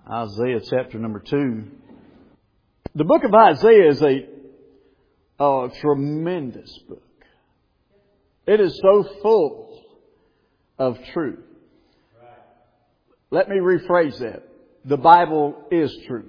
Isaiah chapter number 2. The book of Isaiah is a tremendous book. It is so full of truth. Let me rephrase that. The Bible is truth.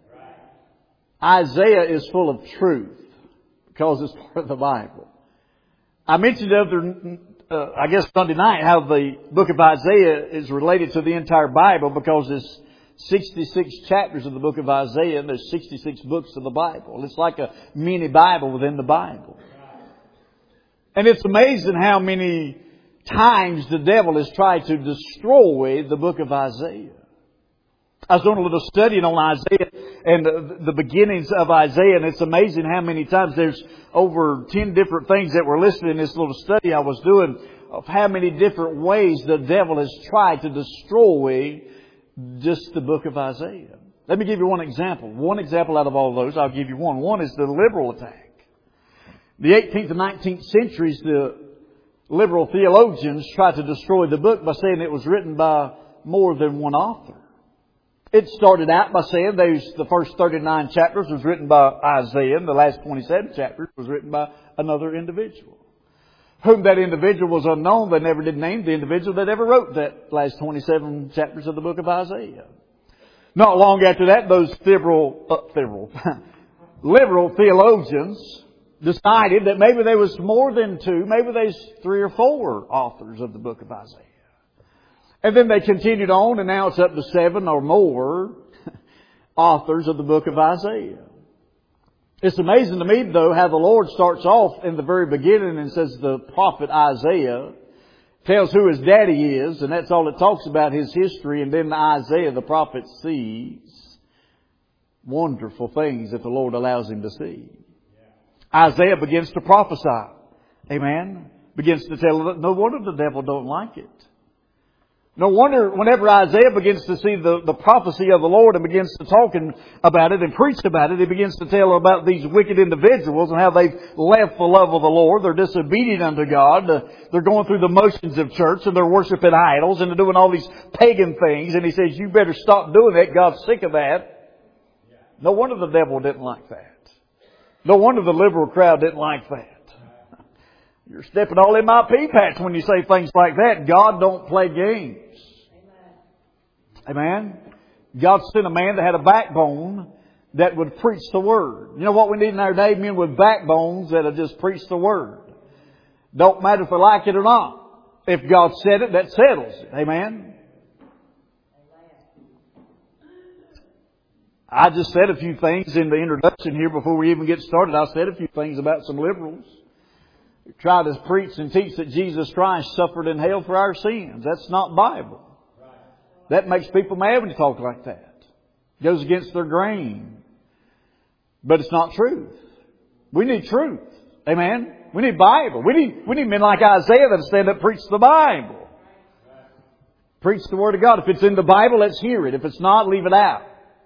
Isaiah is full of truth because it's part of the Bible. I mentioned Sunday night how the book of Isaiah is related to the entire Bible because there's 66 chapters of the book of Isaiah and there's 66 books of the Bible. It's like a mini Bible within the Bible. And it's amazing how many times the devil has tried to destroy the book of Isaiah. I was doing a little studying on Isaiah and the beginnings of Isaiah, and it's amazing how many times there's over 10 different things that were listed in this little study I was doing of how many different ways the devil has tried to destroy just the book of Isaiah. Let me give you one example. One example out of all those, I'll give you one. One is the liberal attack. The 18th and 19th centuries, the liberal theologians tried to destroy the book by saying it was written by more than one author. It started out by saying the first 39 chapters was written by Isaiah and the last 27 chapters was written by another individual. Whom that individual was unknown. They never did name the individual that ever wrote that last 27 chapters of the book of Isaiah. Not long after that, those liberal theologians decided that maybe there was more than two, maybe there's 3 or 4 authors of the book of Isaiah. And then they continued on, and now it's up to 7 or more authors of the book of Isaiah. It's amazing to me, though, how the Lord starts off in the very beginning and says the prophet Isaiah tells who his daddy is, and that's all it talks about, his history. And then Isaiah, the prophet, sees wonderful things that the Lord allows him to see. Isaiah begins to prophesy. Amen. Begins to tell, no wonder the devil don't like it. No wonder whenever Isaiah begins to see the prophecy of the Lord and begins to talk about it and preach about it, he begins to tell about these wicked individuals and how they've left the love of the Lord. They're disobedient unto God. They're going through the motions of church and they're worshiping idols and they're doing all these pagan things. And he says, you better stop doing that. God's sick of that. No wonder the devil didn't like that. No wonder the liberal crowd didn't like that. You're stepping all in my pea patch when you say things like that. God don't play games. Amen. God sent a man that had a backbone that would preach the Word. You know what we need in our day? Men with backbones that'll just preach the Word. Don't matter if they like it or not. If God said it, that settles it. Amen. I just said a few things in the introduction here before we even get started. I said a few things about some liberals who try to preach and teach that Jesus Christ suffered in hell for our sins. That's not Bible. That makes people mad when you talk like that. It goes against their grain. But it's not truth. We need truth. Amen. We need Bible. We need men like Isaiah that stand up and preach the Bible. Preach the Word of God. If it's in the Bible, let's hear it. If it's not, leave it out.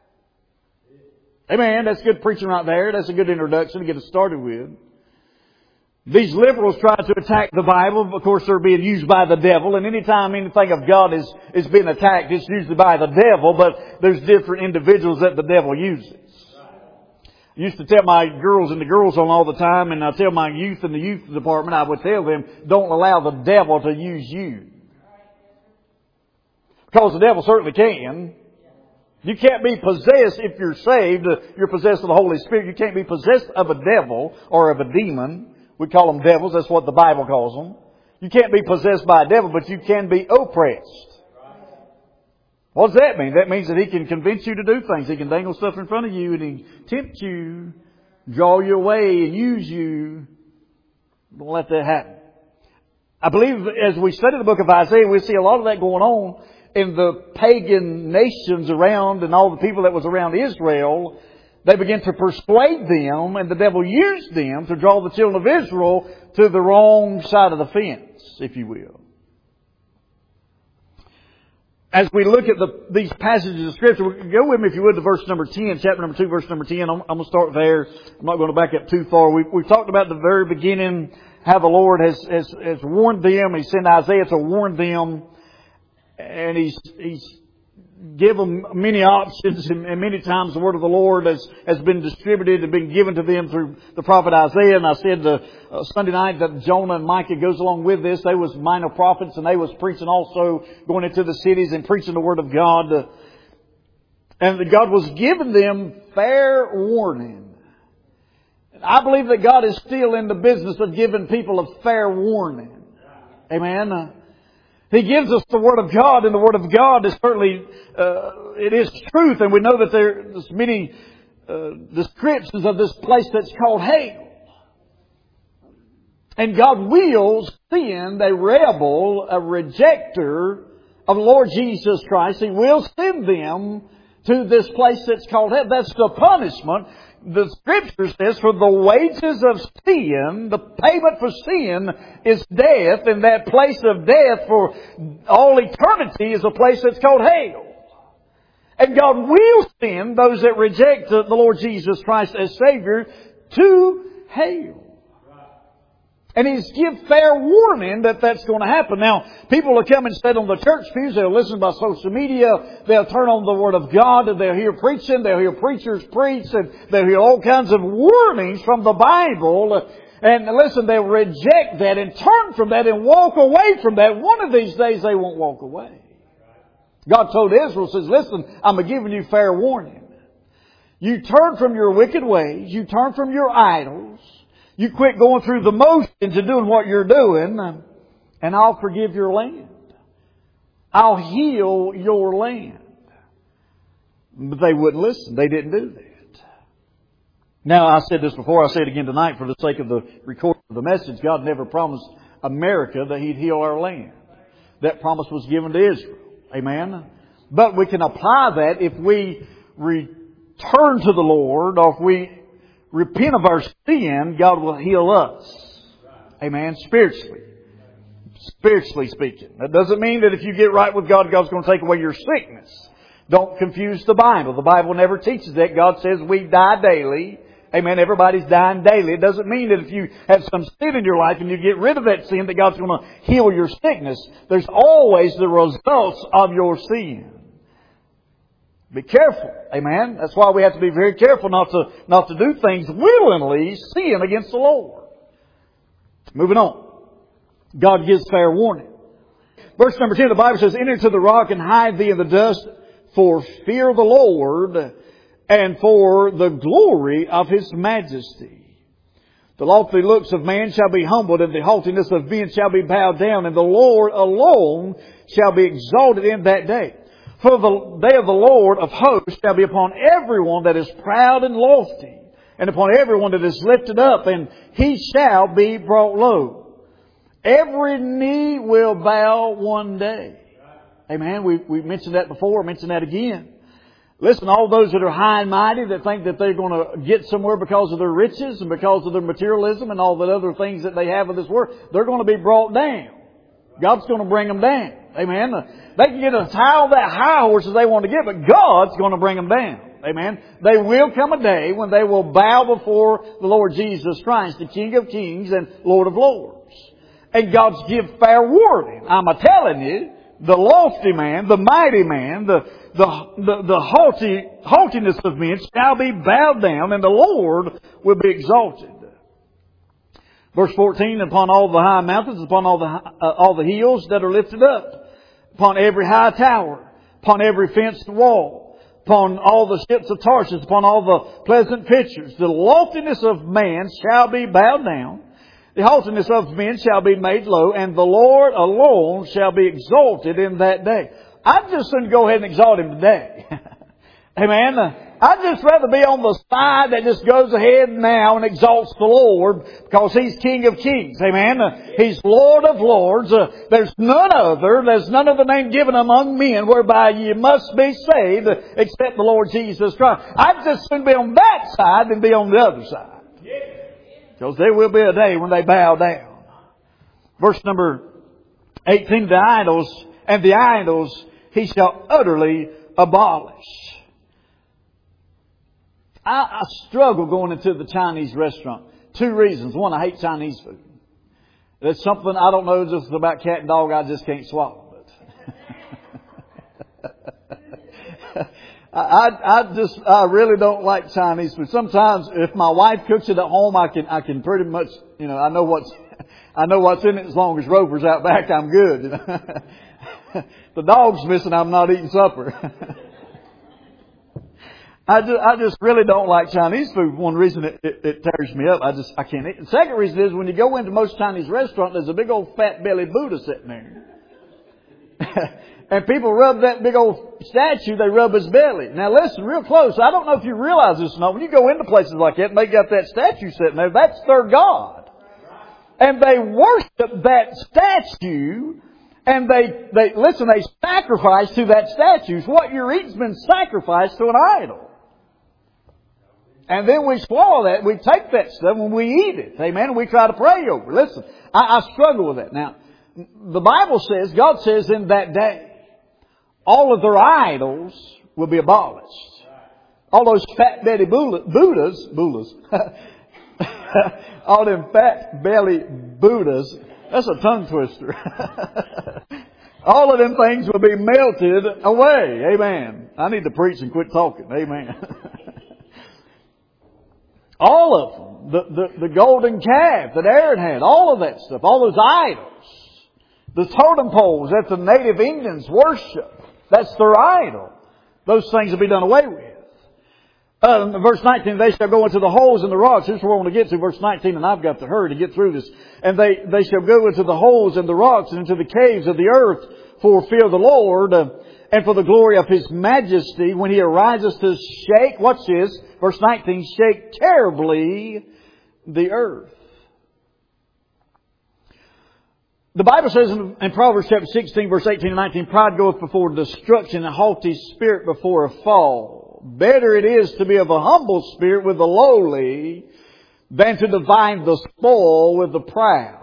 Amen. That's good preaching right there. That's a good introduction to get us started with. These liberals try to attack the Bible. Of course, they're being used by the devil. And anytime anything of God is being attacked, it's usually by the devil. But there's different individuals that the devil uses. I used to tell my girls in the girls' home all the time, and I tell my youth in the youth department, I would tell them, don't allow the devil to use you. Because the devil certainly can. You can't be possessed if you're saved. You're possessed of the Holy Spirit. You can't be possessed of a devil or of a demon. We call them devils. That's what the Bible calls them. You can't be possessed by a devil, but you can be oppressed. What does that mean? That means that he can convince you to do things. He can dangle stuff in front of you and he tempt you, draw you away and use you. Don't let that happen. I believe as we study the book of Isaiah, we see a lot of that going on in the pagan nations around and all the people that was around Israel. They began to persuade them, and the devil used them to draw the children of Israel to the wrong side of the fence, if you will. As we look at these passages of Scripture, go with me, if you would, to verse number 10, chapter number 2, verse number 10. I'm going to start there. I'm not going to back up too far. We've talked about the very beginning, how the Lord has warned them. He sent Isaiah to warn them. And he's give them many options, and many times the word of the Lord has been distributed and been given to them through the prophet Isaiah. And I said Sunday night that Jonah and Micah goes along with this. They was minor prophets, and they was preaching also, going into the cities and preaching the word of God. And God was giving them fair warning. I believe that God is still in the business of giving people a fair warning. Amen. He gives us the Word of God, and the Word of God is certainly, it is truth, and we know that there's many descriptions of this place that's called hell. And God will send a rebel, a rejecter of the Lord Jesus Christ. He will send them to this place that's called hell. That's the punishment. The Scripture says, for the wages of sin, the payment for sin is death, and that place of death for all eternity is a place that's called hell. And God will send those that reject the Lord Jesus Christ as Savior to hell. And He's give fair warning that that's going to happen. Now, people will come and sit on the church pews. They'll listen by social media. They'll turn on the Word of God, and they'll hear preaching. They'll hear preachers preach, and they'll hear all kinds of warnings from the Bible. And listen, they'll reject that and turn from that and walk away from that. One of these days they won't walk away. God told Israel, says, listen, I'm giving you fair warning. You turn from your wicked ways. You turn from your idols. You quit going through the motions and doing what you're doing, and I'll forgive your land. I'll heal your land. But they wouldn't listen. They didn't do that. Now, I said this before. I'll say it again tonight for the sake of the recording of the message. God never promised America that He'd heal our land. That promise was given to Israel. Amen? But we can apply that if we return to the Lord, or if we repent of our sin, God will heal us. Amen. Spiritually. Spiritually speaking. That doesn't mean that if you get right with God, God's going to take away your sickness. Don't confuse the Bible. The Bible never teaches that. God says we die daily. Amen. Everybody's dying daily. It doesn't mean that if you have some sin in your life and you get rid of that sin, that God's going to heal your sickness. There's always the results of your sin. Be careful. Amen. That's why we have to be very careful not to do things willingly, sin against the Lord. Moving on. God gives fair warning. Verse number 10, the Bible says, enter into the rock and hide thee in the dust for fear of the Lord and for the glory of His majesty. The lofty looks of man shall be humbled, and the haughtiness of men shall be bowed down, and the Lord alone shall be exalted in that day. For the day of the Lord of hosts shall be upon everyone that is proud and lofty, and upon everyone that is lifted up, and he shall be brought low. Every knee will bow one day. Amen. We mentioned that before, mentioned that again. Listen, all those that are high and mighty, that think that they're going to get somewhere because of their riches and because of their materialism and all the other things that they have in this world, they're going to be brought down. God's going to bring them down. Amen. They can get as high horse as they want to get, but God's going to bring them down. Amen. They will come a day when they will bow before the Lord Jesus Christ, the King of Kings and Lord of Lords. And God's give fair warning. I'm telling you, the lofty man, the mighty man, the haughtiness of men shall be bowed down, and the Lord will be exalted. Verse 14, upon all the high mountains, upon all the hills that are lifted up, upon every high tower, upon every fenced wall, upon all the ships of Tarshish, upon all the pleasant pictures, the loftiness of man shall be bowed down, the haughtiness of men shall be made low, and the Lord alone shall be exalted in that day. I'd just soon go ahead and exalt Him today. Amen. I'd just rather be on the side that just goes ahead now and exalts the Lord, because He's King of Kings. Amen. He's Lord of Lords. There's none other name given among men whereby you must be saved except the Lord Jesus Christ. I'd just soon be on that side than be on the other side. Because there will be a day when they bow down. Verse number 18, the idols He shall utterly abolish. I struggle going into the Chinese restaurant. 2 reasons. One, I hate Chinese food. That's something, I don't know, just about cat and dog, I just can't swallow it. I really don't like Chinese food. Sometimes if my wife cooks it at home, I can pretty much, I know what's in it as long as Rover's out back, I'm good. The dog's missing, I'm not eating supper. I just really don't like Chinese food. One reason it tears me up, I can't eat. The second reason is when you go into most Chinese restaurants, there's a big old fat belly Buddha sitting there. And people rub that big old statue, they rub his belly. Now listen, real close. I don't know if you realize this or not. When you go into places like that and they got that statue sitting there, that's their God. And they worship that statue. And they sacrifice to that statue. What you're eating's been sacrificed to an idol. And then we swallow that, we take that stuff and we eat it. Amen. And we try to pray over it. Listen, I struggle with that. Now, the Bible says, God says in that day, all of their idols will be abolished. All those fat belly Buddhas, all them fat belly Buddhas, that's a tongue twister. All of them things will be melted away. Amen. I need to preach and quit talking. Amen. All of them. The golden calf that Aaron had. All of that stuff. All those idols. The totem poles that the native Indians worship. That's their idol. Those things will be done away with. Verse 19, they shall go into the holes in the rocks. This is where I want to get to. Verse 19, and I've got to hurry to get through this. And they shall go into the holes in the rocks and into the caves of the earth for fear of the Lord and for the glory of His majesty when He arises to shake, watch this, verse 19, shake terribly the earth. The Bible says in Proverbs chapter 16, verse 18 and 19, pride goeth before destruction and haughty spirit before a fall. Better it is to be of a humble spirit with the lowly than to divide the spoil with the proud.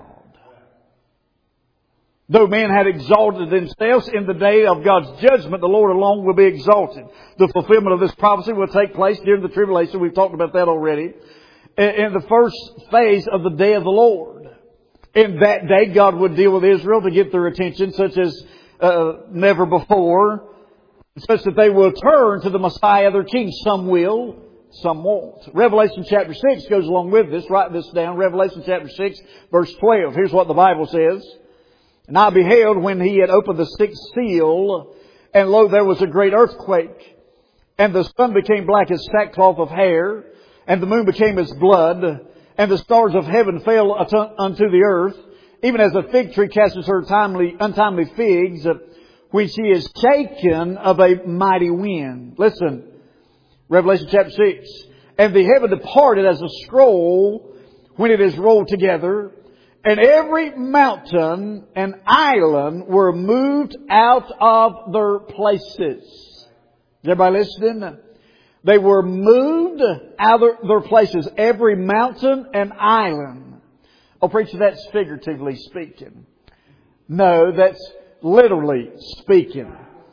Though men had exalted themselves in the day of God's judgment, the Lord alone will be exalted. The fulfillment of this prophecy will take place during the tribulation. We've talked about that already. In the first phase of the day of the Lord. In that day, God would deal with Israel to get their attention such as never before. Such that they will turn to the Messiah, their King. Some will, some won't. Revelation chapter 6 goes along with this. Write this down. Revelation chapter 6, verse 12. Here's what the Bible says. And I beheld when He had opened the sixth seal, and lo, there was a great earthquake. And the sun became black as sackcloth of hair, and the moon became as blood, and the stars of heaven fell unto the earth, even as a fig tree casts her untimely figs, when she is shaken of a mighty wind. Listen, Revelation chapter 6. And the heaven departed as a scroll when it is rolled together, and every mountain and island were moved out of their places. Is everybody listening? They were moved out of their places. Every mountain and island. Oh, preacher, that's figuratively speaking. No, that's literally speaking.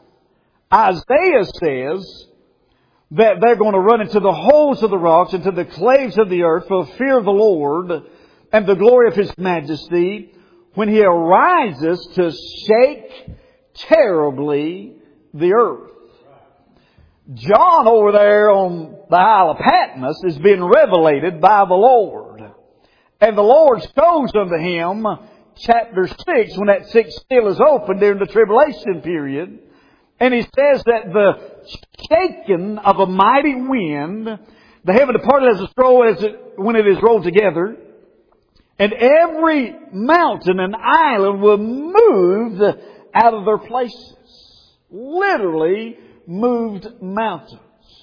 Isaiah says that they're going to run into the holes of the rocks, into the caves of the earth for fear of the Lord and the glory of His majesty when He arises to shake terribly the earth. John over there on the Isle of Patmos is being revelated by the Lord. And the Lord shows unto him, chapter 6, when that sixth seal is opened during the tribulation period. And He says that the shaking of a mighty wind, the heaven departed as a scroll when it is rolled together. And every mountain and island were moved out of their places. Literally moved mountains.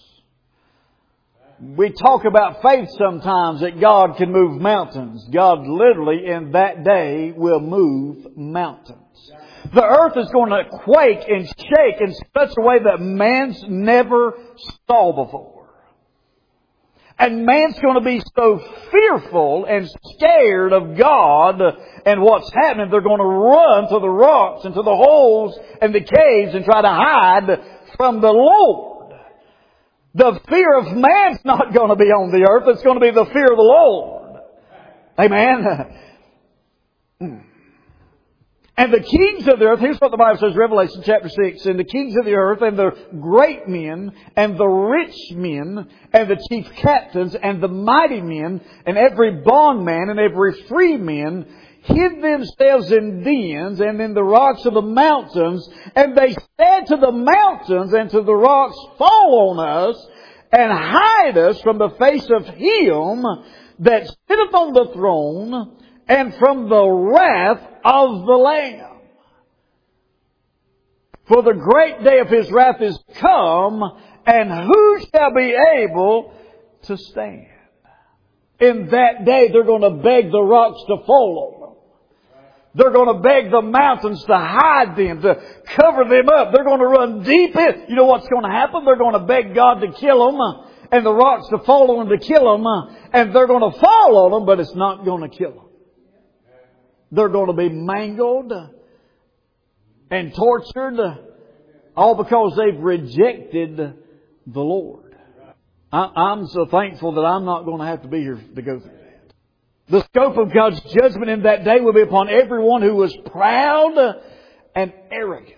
We talk about faith sometimes that God can move mountains. God literally in that day will move mountains. The earth is going to quake and shake in such a way that man's never saw before. And man's going to be so fearful and scared of God and what's happening, they're going to run to the rocks and to the holes and the caves and try to hide from the Lord. The fear of man's not going to be on the earth. It's going to be the fear of the Lord. Amen. And the kings of the earth, here's what the Bible says, Revelation chapter 6, and the kings of the earth, and the great men, and the rich men, and the chief captains, and the mighty men, and every bondman, and every free man, hid themselves in dens, and in the rocks of the mountains, and they said to the mountains and to the rocks, fall on us, and hide us from the face of Him that sitteth on the throne, and from the wrath of the Lamb. For the great day of His wrath is come, and who shall be able to stand? In that day they're going to beg the rocks to fall on them. They're going to beg the mountains to hide them, to cover them up. They're going to run deep in. You know what's going to happen? They're going to beg God to kill them, and the rocks to fall on them to kill them, and they're going to fall on them, but it's not going to kill them. They're going to be mangled and tortured, all because they've rejected the Lord. I'm so thankful that I'm not going to have to be here to go through that. The scope of God's judgment in that day will be upon everyone who was proud and arrogant.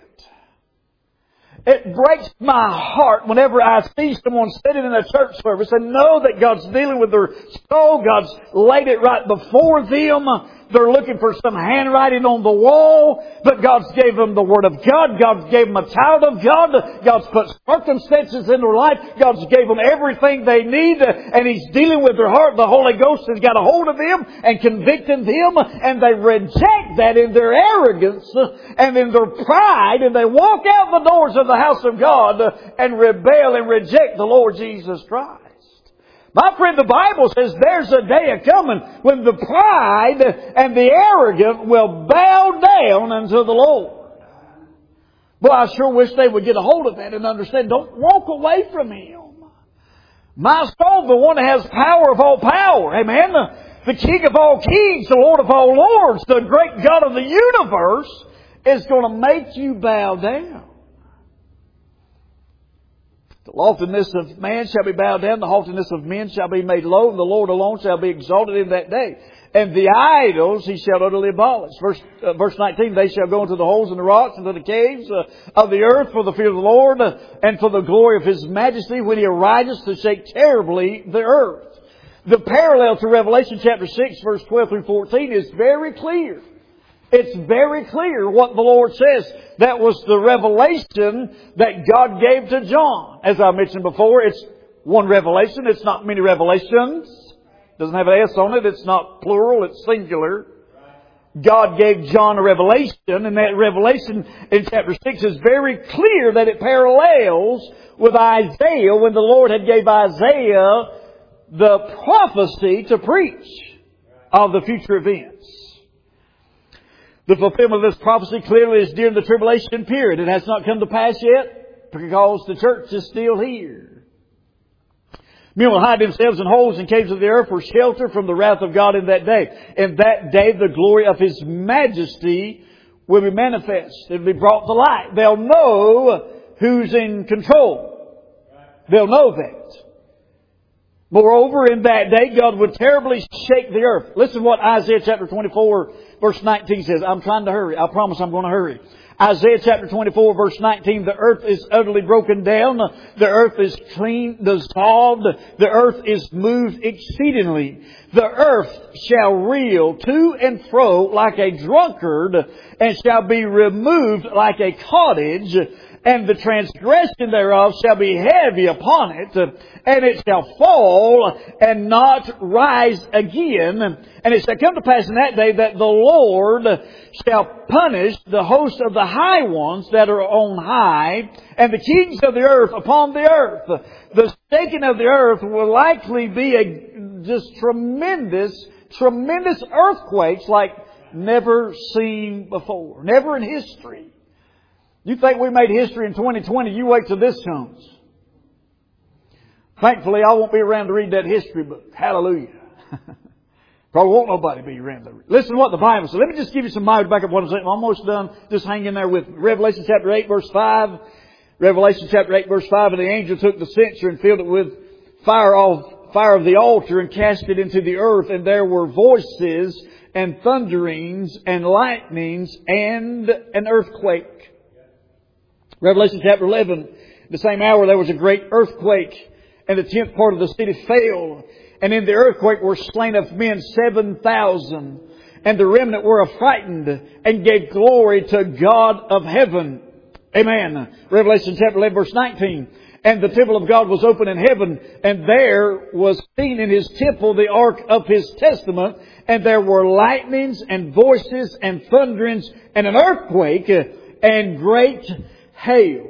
It breaks my heart whenever I see someone sitting in a church service and know that God's dealing with their soul. God's laid it right before them. They're looking for some handwriting on the wall, but God's gave them the Word of God. God's gave them a child of God. God's put circumstances in their life. God's gave them everything they need, and He's dealing with their heart. The Holy Ghost has got a hold of them and convicting them, and they reject that in their arrogance and in their pride, and they walk out the doors of the house of God and rebel and reject the Lord Jesus Christ. My friend, the Bible says there's a day a-coming when the pride and the arrogant will bow down unto the Lord. Boy, I sure wish they would get a hold of that and understand. Don't walk away from Him. My soul, the one that has power of all power. Amen. The King of all kings, the Lord of all lords, the great God of the universe is going to make you bow down. The loftiness of man shall be bowed down, the haughtiness of men shall be made low, and the Lord alone shall be exalted in that day. And the idols He shall utterly abolish. Verse 19, they shall go into the holes in the rocks, into the caves of the earth for the fear of the Lord, and for the glory of His majesty when He arises to shake terribly the earth. The parallel to Revelation chapter 6, verse 12 through 14 is very clear. It's very clear what the Lord says. That was the revelation that God gave to John. As I mentioned before, it's one revelation. It's not many revelations. It doesn't have an S on it. It's not plural. It's singular. God gave John a revelation, and that revelation in chapter 6 is very clear that it parallels with Isaiah when the Lord had gave Isaiah the prophecy to preach of the future events. The fulfillment of this prophecy clearly is during the tribulation period. It has not come to pass yet because the church is still here. Men will hide themselves in holes and caves of the earth for shelter from the wrath of God in that day. In that day the glory of His majesty will be manifest. It will be brought to light. They'll know who's in control. They'll know that. Moreover, in that day, God would terribly shake the earth. Listen what Isaiah chapter 24, verse 19 says. I'm trying to hurry. I promise I'm going to hurry. Isaiah chapter 24, verse 19, the earth is utterly broken down. The earth is clean, dissolved. The earth is moved exceedingly. The earth shall reel to and fro like a drunkard, and shall be removed like a cottage. And the transgression thereof shall be heavy upon it, and it shall fall and not rise again. And it shall come to pass in that day that the Lord shall punish the host of the high ones that are on high, and the kings of the earth upon the earth. The shaking of the earth will likely be a just tremendous earthquakes like never seen before. Never in history. You think we made history in 2020, you wait till this comes. Thankfully, I won't be around to read that history book. Hallelujah. Probably won't nobody be around to read. Listen to what the Bible says. Let me just give you some Bible back up what I'm saying. I'm almost done. Just hang in there with Revelation chapter 8, verse 5. Revelation chapter 8, verse 5. And the angel took the censer and filled it with fire of the altar and cast it into the earth. And there were voices and thunderings and lightnings and an earthquake. Revelation chapter 11, the same hour there was a great earthquake, and the 10th part of the city fell. And in the earthquake were slain of men 7,000. And the remnant were affrighted and gave glory to God of heaven. Amen. Revelation chapter 11 verse 19. And the temple of God was open in heaven, and there was seen in His temple the ark of His testament, and there were lightnings and voices and thunderings and an earthquake and great hail.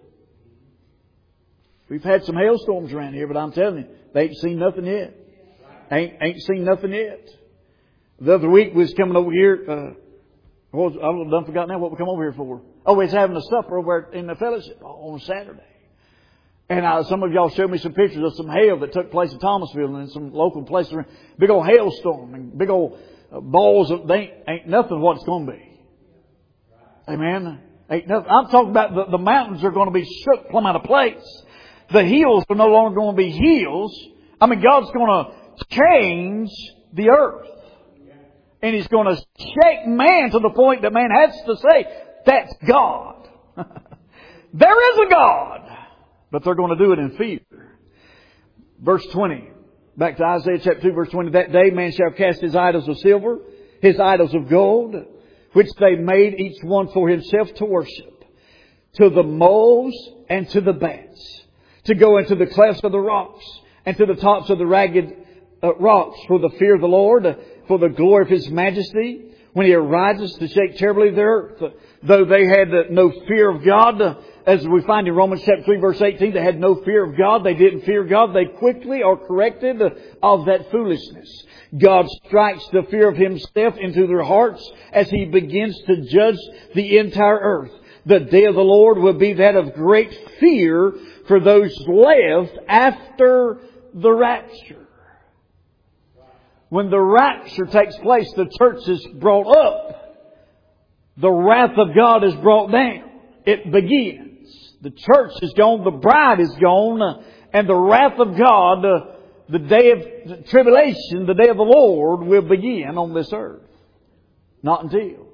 We've had some hailstorms around here, but I'm telling you, they ain't seen nothing yet. Ain't seen nothing yet. The other week we was coming over here. I've done forgotten now what we come over here for. Oh, we was having a supper over in the fellowship on Saturday. And some of y'all showed me some pictures of some hail that took place in Thomasville and in some local places. Big old hailstorm and big old balls of, they ain't nothing what it's going to be. Amen. Ain't nothing. I'm talking about the mountains are going to be shook plumb out of place. The hills are no longer going to be hills. I mean, God's going to change the earth. And He's going to shake man to the point that man has to say, that's God. There is a God. But they're going to do it in fear. Verse 20. Back to Isaiah chapter 2 verse 20. That day man shall cast his idols of silver, his idols of gold, which they made each one for himself to worship, to the moles and to the bats, to go into the clefts of the rocks, and to the tops of the ragged rocks, for the fear of the Lord, for the glory of His majesty, when He arises to shake terribly the earth. Though they had no fear of God, as we find in Romans chapter 3 verse 18, they had no fear of God. They didn't fear God. They quickly are corrected of that foolishness. God strikes the fear of Himself into their hearts as He begins to judge the entire earth. The day of the Lord will be that of great fear for those left after the rapture. When the rapture takes place, the church is brought up. The wrath of God is brought down. It begins. The church is gone, the bride is gone, and the wrath of God, the day of tribulation, the day of the Lord will begin on this earth. Not until.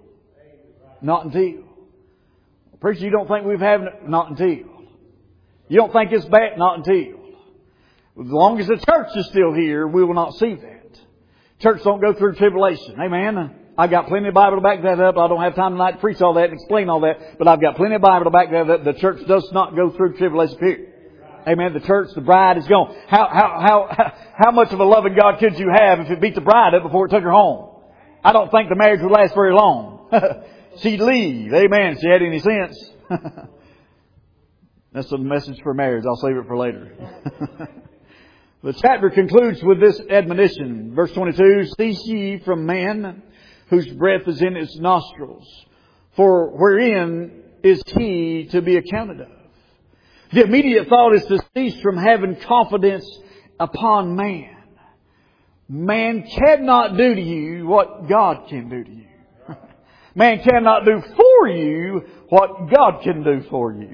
Preacher, you don't think we've had it? Not until. You don't think it's bad? Not until. As long as the church is still here, we will not see that. Church don't go through tribulation. Amen. I've got plenty of Bible to back that up. I don't have time tonight to preach all that and explain all that. But I've got plenty of Bible to back that up. The church does not go through tribulation period. Amen. The church, the bride is gone. How much of a loving God could you have if it beat the bride up before it took her home? I don't think the marriage would last very long. She'd leave. Amen. If she had any sense. That's a message for marriage. I'll save it for later. The chapter concludes with this admonition. Verse 22, cease ye from man, whose breath is in his nostrils, for wherein is he to be accounted of? The immediate thought is to cease from having confidence upon man. Man cannot do to you what God can do to you. Man cannot do for you what God can do for you.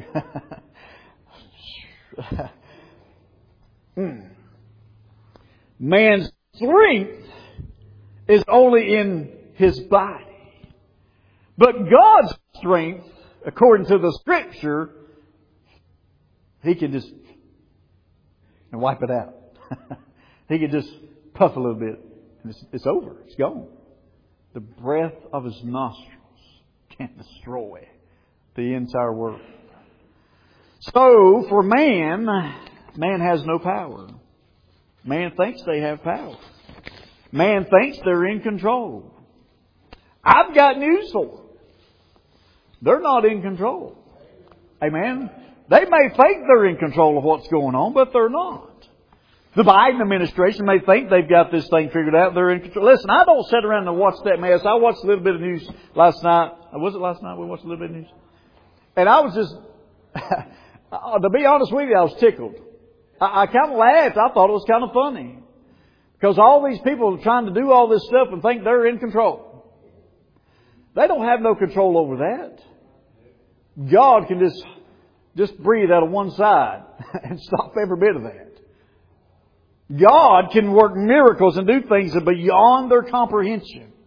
Man's strength is only in his body. But God's strength, according to the Scripture, He can just and wipe it out. He can just puff a little bit and it's over. It's gone. The breath of His nostrils can destroy the entire world. So, for man has no power. Man thinks they have power. Man thinks they're in control. I've got news for them. They're not in control. Amen. They may think they're in control of what's going on, but they're not. The Biden administration may think they've got this thing figured out. They're in control. Listen, I don't sit around and watch that mess. I watched a little bit of news last night. Was it last night we watched a little bit of news? And I was just, to be honest with you, I was tickled. I kind of laughed. I thought it was kind of funny. Because all these people are trying to do all this stuff and think they're in control. They don't have no control over that. God can just breathe out of one side and stop every bit of that. God can work miracles and do things that are beyond their comprehension.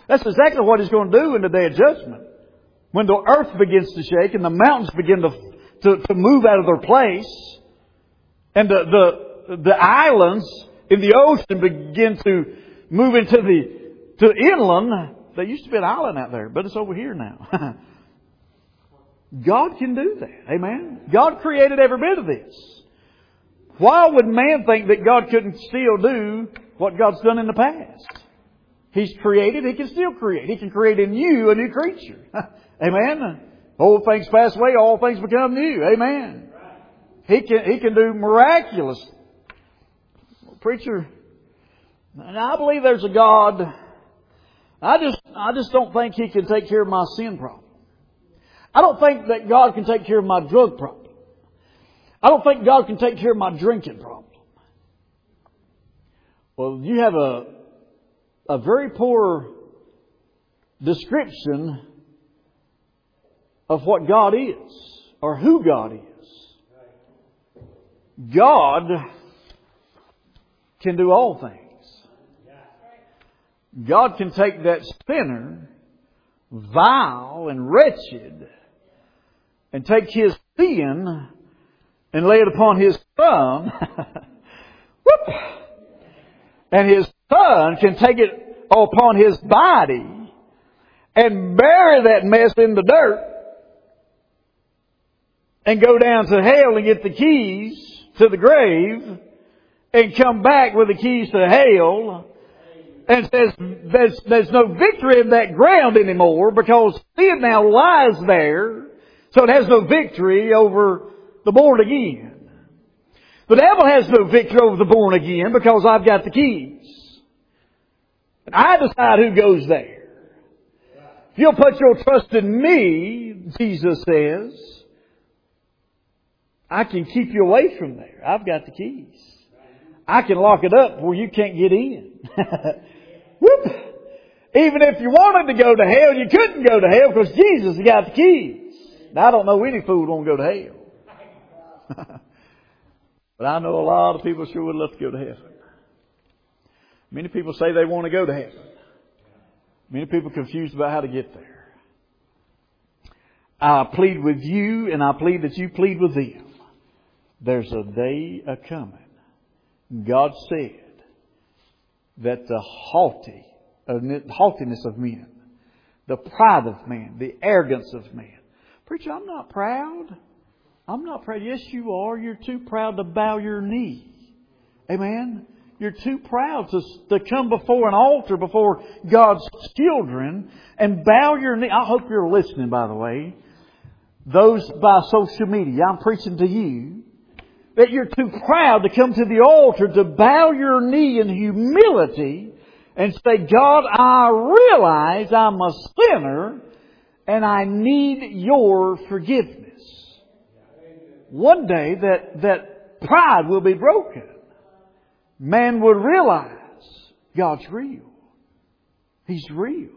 That's exactly what He's going to do in the day of judgment. When the earth begins to shake and the mountains begin to move out of their place, and the islands in the ocean begin to move into to inland. There used to be an island out there, but it's over here now. God can do that. Amen. God created every bit of this. Why would man think that God couldn't still do what God's done in the past? He's created. He can still create. He can create in you a new creature. Amen. Old things pass away. All things become new. Amen. He can do miraculous. Preacher, and I believe there's a God. I just don't think He can take care of my sin problem. I don't think that God can take care of my drug problem. I don't think God can take care of my drinking problem. Well, you have a very poor description of what God is or who God is. God can do all things. God can take that sinner, vile and wretched, and take his sin and lay it upon His Son. Whoop! And His Son can take it upon His body and bury that mess in the dirt and go down to hell and get the keys to the grave and come back with the keys to hell and says there's no victory in that ground anymore because sin now lies there, so it has no victory over the born again. The devil has no victory over the born again because I've got the keys. And I decide who goes there. If you'll put your trust in me, Jesus says, I can keep you away from there. I've got the keys. I can lock it up where you can't get in. Whoop! Even if you wanted to go to hell, you couldn't go to hell because Jesus has got the keys. Now, I don't know any fool who won't go to hell. But I know a lot of people sure would love to go to heaven. Many people say they want to go to heaven. Many people are confused about how to get there. I plead with you, and I plead that you plead with them. There's a day a-coming. God said that the haughtiness of men, the pride of man, the arrogance of man. Preacher, I'm not proud. I'm not proud. Yes, you are. You're too proud to bow your knee. Amen. You're too proud to come before an altar, before God's children, and bow your knee. I hope you're listening, by the way. Those by social media, I'm preaching to you, that you're too proud to come to the altar to bow your knee in humility and say, God, I realize I'm a sinner and I need your forgiveness. One day that pride will be broken. Man would realize God's real. He's real.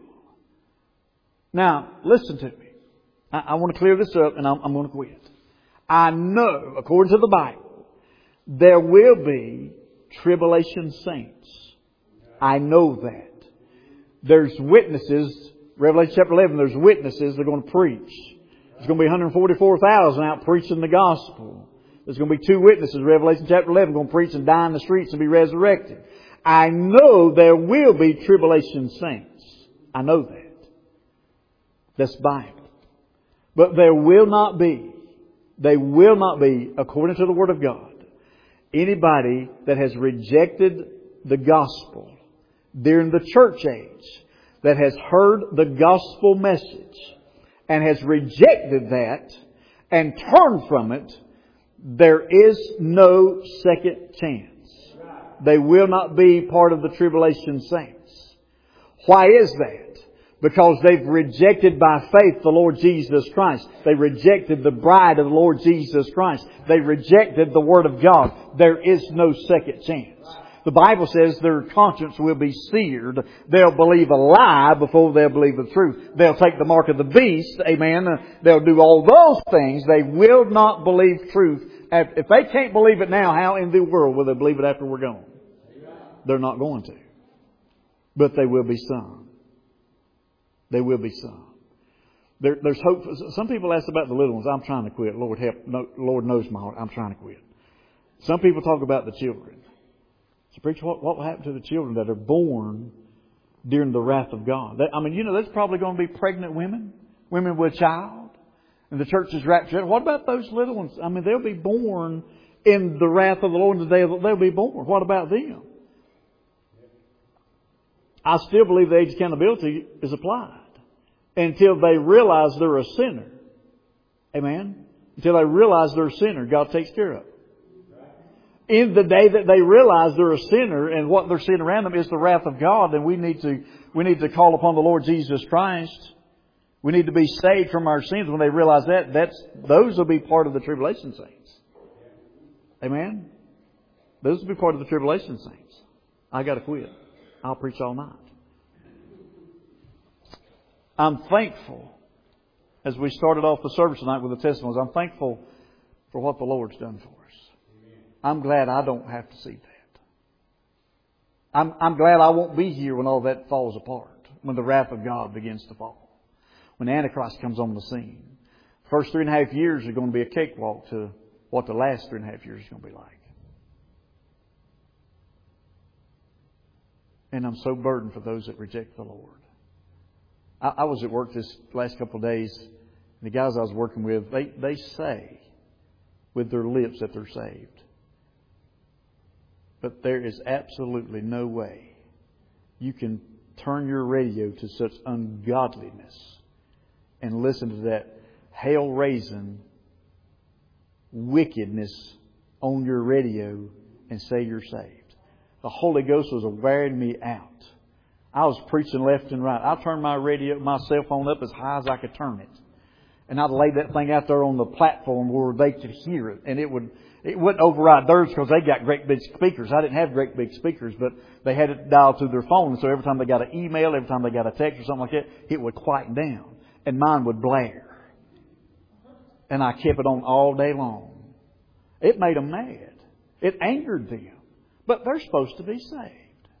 Now, listen to me. I want to clear this up and I'm going to quit. I know, according to the Bible, there will be tribulation saints. I know that. There's witnesses. Revelation chapter 11, there's witnesses that are going to preach. There's going to be 144,000 out preaching the gospel. There's going to be 2 witnesses, Revelation chapter 11, going to preach and die in the streets and be resurrected. I know there will be tribulation saints. I know that. That's Bible. But there will not be, according to the Word of God, anybody that has rejected the gospel during the church age, that has heard the gospel message and has rejected that and turned from it, there is no second chance. They will not be part of the tribulation saints. Why is that? Because they've rejected by faith the Lord Jesus Christ. They rejected the bride of the Lord Jesus Christ. They rejected the Word of God. There is no second chance. The Bible says their conscience will be seared. They'll believe a lie before they'll believe the truth. They'll take the mark of the beast. Amen. They'll do all those things. They will not believe truth. If they can't believe it now, how in the world will they believe it after we're gone? They're not going to. But they will be some. There will be some. There's hope. Some people ask about the little ones. I'm trying to quit. Lord help. No, Lord knows my heart. I'm trying to quit. Some people talk about the children. So, preacher, what will happen to the children that are born during the wrath of God? That's probably going to be pregnant women with a child, and the church is raptured. What about those little ones? They'll be born in the wrath of the Lord in the day they'll be born. What about them? I still believe the age of accountability is applied until they realize they're a sinner. Amen? Until they realize they're a sinner, God takes care of it. In the day that they realize they're a sinner and what they're seeing around them is the wrath of God, then we need to call upon the Lord Jesus Christ. We need to be saved from our sins. When they realize those will be part of the tribulation saints. Amen? Those will be part of the tribulation saints. I got to quit. I'll preach all night. I'm thankful, as we started off the service tonight with the testimonies, I'm thankful for what the Lord's done for us. I'm glad I don't have to see that. I'm glad I won't be here when all that falls apart, when the wrath of God begins to fall, when the Antichrist comes on the scene. The first 3.5 years are going to be a cakewalk to what the last 3.5 years is going to be like. And I'm so burdened for those that reject the Lord. I was at work this last couple of days, and the guys I was working with, they say with their lips that they're saved. But there is absolutely no way you can turn your radio to such ungodliness and listen to that hell-raising wickedness on your radio and say you're saved. The Holy Ghost was wearing me out. I was preaching left and right. I turned my cell phone up as high as I could turn it. And I'd lay that thing out there on the platform where they could hear it. And it wouldn't override theirs because they got great big speakers. I didn't have great big speakers, but they had it dialed through their phone. So every time they got an email, every time they got a text or something like that, it would quieten down. And mine would blare. And I kept it on all day long. It made them mad. It angered them. But they're supposed to be saved.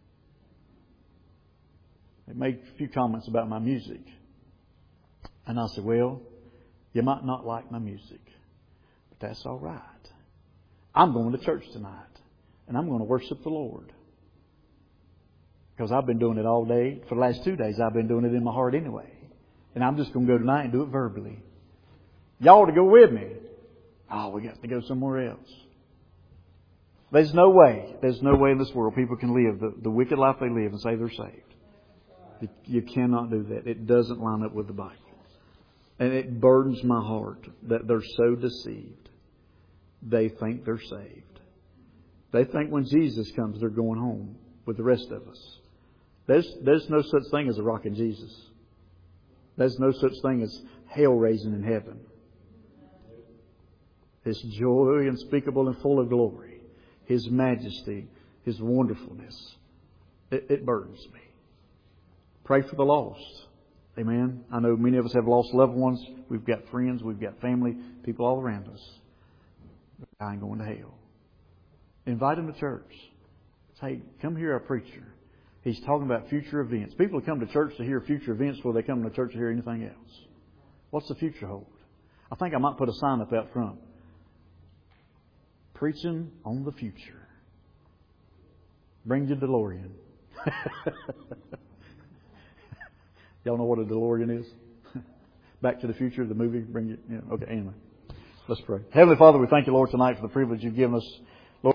They made a few comments about my music. And I said, well, you might not like my music, but that's all right. I'm going to church tonight, and I'm going to worship the Lord. Because I've been doing it all day. For the last 2 days, I've been doing it in my heart anyway. And I'm just going to go tonight and do it verbally. Y'all ought to go with me. Oh, we got to go somewhere else. There's no way in this world people can live the wicked life they live and say they're saved. You cannot do that. It doesn't line up with the Bible. And it burdens my heart that they're so deceived. They think they're saved. They think when Jesus comes, they're going home with the rest of us. There's no such thing as a rocking Jesus. There's no such thing as hell raising in heaven. His joy unspeakable and full of glory. His majesty. His wonderfulness. It burdens me. Pray for the lost. Amen. I know many of us have lost loved ones. We've got friends. We've got family. People all around us. I ain't going to hell. Invite them to church. Say, come hear our preacher. He's talking about future events. People come to church to hear future events before they come to church to hear anything else. What's the future hold? I think I might put a sign up out front. Preaching on the future. Bring your DeLorean. Y'all know what a DeLorean is? Back to the Future, the movie. Okay, anyway. Let's pray. Heavenly Father, we thank you, Lord, tonight for the privilege you've given us